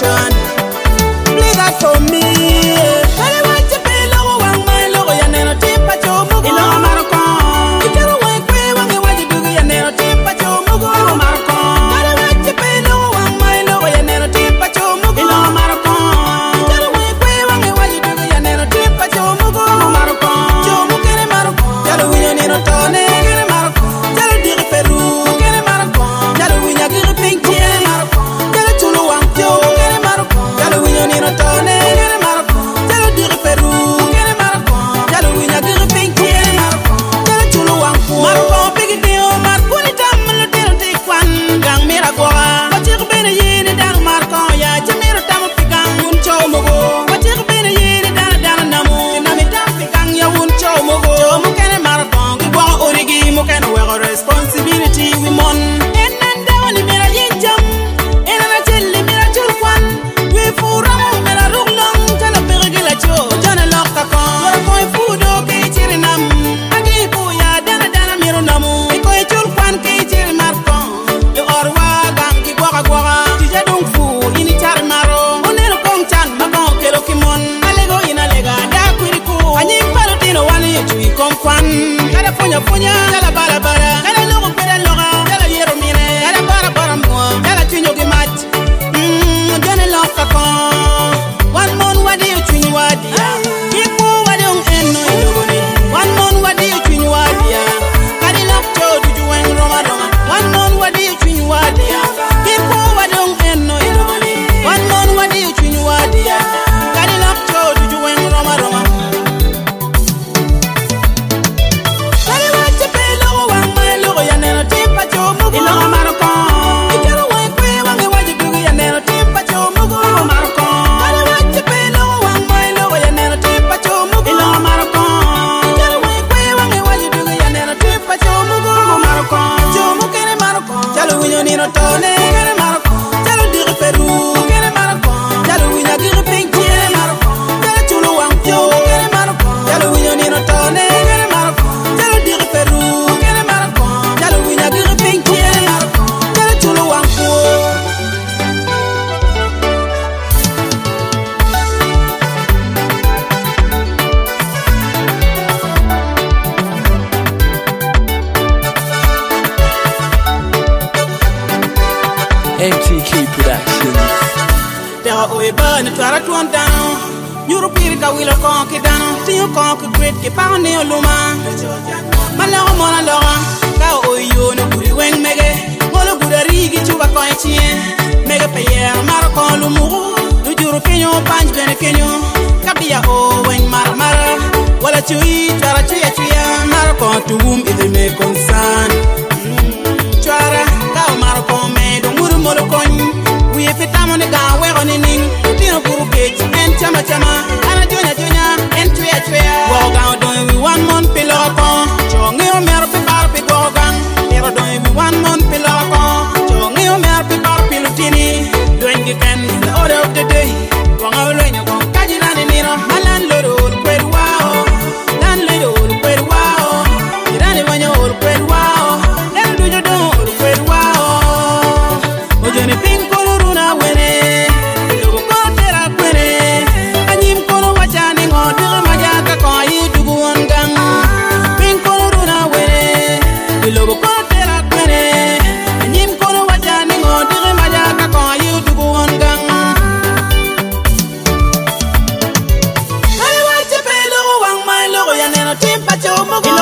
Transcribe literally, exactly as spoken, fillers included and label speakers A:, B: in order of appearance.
A: nation. Play that for me. Tell you what you feel, logo wang my logo ya neno tipa chomugo. Ilo maroko. Ikero wang kwe wang e waji dugu ya neno tipa chomugo. Ilo maroko. Tell you what you feel, logo wang my logo ya neno tipa chomugo. Ilo maroko. Ikero wang kwe wang e waji dugu ya neno tipa chomugo. Ilo maroko. Chomu kene maroko. Jalo winyo nino tone. Kene maroko. Jalo diri peru. Kene maroko. Jalo winya giri pinky. Kene maroko. Jalo chulu wang pyo. Kene maroko. Jalo winyo nino tone. Kene maroko. Jalo diri peru. Kene maroko. Jalo winya giri pinky. Kene maroko. Jalo chulu wang pyo. Maroko pigi dio. Maroko ni tamalo tiro tikwan. Gang mira goa. Wachik bene yini dan maroko ya. Jamiro tamu pigang un chow mogo. Wachik bene yini dan dan namu. Nami tam pigang ya un chow mogo. Chow mo kene maroko. Gwa origi mo kene wego responsibility we mon. Enan dawani mira yinjam. Enan jelli mira chulkwan. We furamu mira ruglong. Jana pirigi la cho. Jana lokta kon. Wara koi fudo ke chirinam. Agi puya dana dana miro namu. Ikoi chulkwan ke chiri marko. Yo orwa gang ki gwaga gwaga. Tija dung fu ini char maro. Onero kong chan magong kero kimon. Alego ina lega da kwiriku. Anyi palo tino wani chui komkwan. Kada punya punya. Jala bara bara. Kada logo kweda loga. Jala yero mine. Kada bara bara mua. Jala chunyo ki mat. Mmm, jane lokta kon. One mon wadi yo chunyo wadi ya. Iku wadi yung eno ilogoni. One mon wadi yo chunyo wadi ya. Kadi lokcho duju weng roma roma. One mon wadi yo chunyo wadi ya. Iku wadi yung eno ilogoni. One mon wadi yo chunyo wadi ya. Kadi lokcho duju weng roma roma. Kadi wache pe logo wang my logo ya neno tipa chomugo. Ilo maroko. Ikero wang kwe wang e waji dugu ya neno tipa chomugo. Ilo maroko. Kadi wache pe logo wang my logo ya neno tipa chomugo. Ilo maroko. Ikero wang kwe wang e waji dugu ya neno tipa chomugo. Ilo maroko. Chomu kene maroko. Jalo winyo nino tone. Kene maroko. Jalo diri peru. Kene maroko. Jalo winya giri pinky. Kene maroko. Jalo chulu wang pyo. Kene maroko. Jalo winyo nino tone. Kene maroko. Jalo diri peru. Kene maroko. Jalo winya giri pinky. Kene maroko. Jalo chulu wang pyo.
B: M T K Productions.
A: Tera oe bane twara tuan dano. Nyuru piri ka wilo konki dano. Tiyo konki great ke pa ne oluma. Malago mona loga. Ka oe yo no guri weng mege. Molo gudari gi chuba koi chien. Mege pe yer maro kon lumuru. Nujuru kenyo panj bene kenyo. Kabia o weng mara mara. Wala chui twara chuya chuya. Maro kon tuwum idhe me konsan. Chwara ka o maro kon me do muru molo kon. We fitamo ni ga wego ni ning. Tino kuru kechi en chama chama. Ana jonya jonya en chuya chuya. Go gang don we one month pilo kon. Chongi o mero pi bar pi go gang. Mero don we one month pilo kon. Chongi o mero pi bar pi lutini. Doing the can is the order of the day. Wanga ulenyo kon kaji lani niro. Malan loro ul kweru wao. Lan loro ul kweru wao. Irani wanyo ul kweru wao. Lero dujo don ul kweru wao. Ojoni ping koloruna wene. Ilogo kotera kwene. Anyim kono wachani ngodire majaka kon yidugu wangang. Ping koloruna wene. Ilogo kotera kwene. Anyim kono wachani ngodire majaka kon yidugu wangang. Kali wache pe logo wang my logo ya neno timpa chomugo.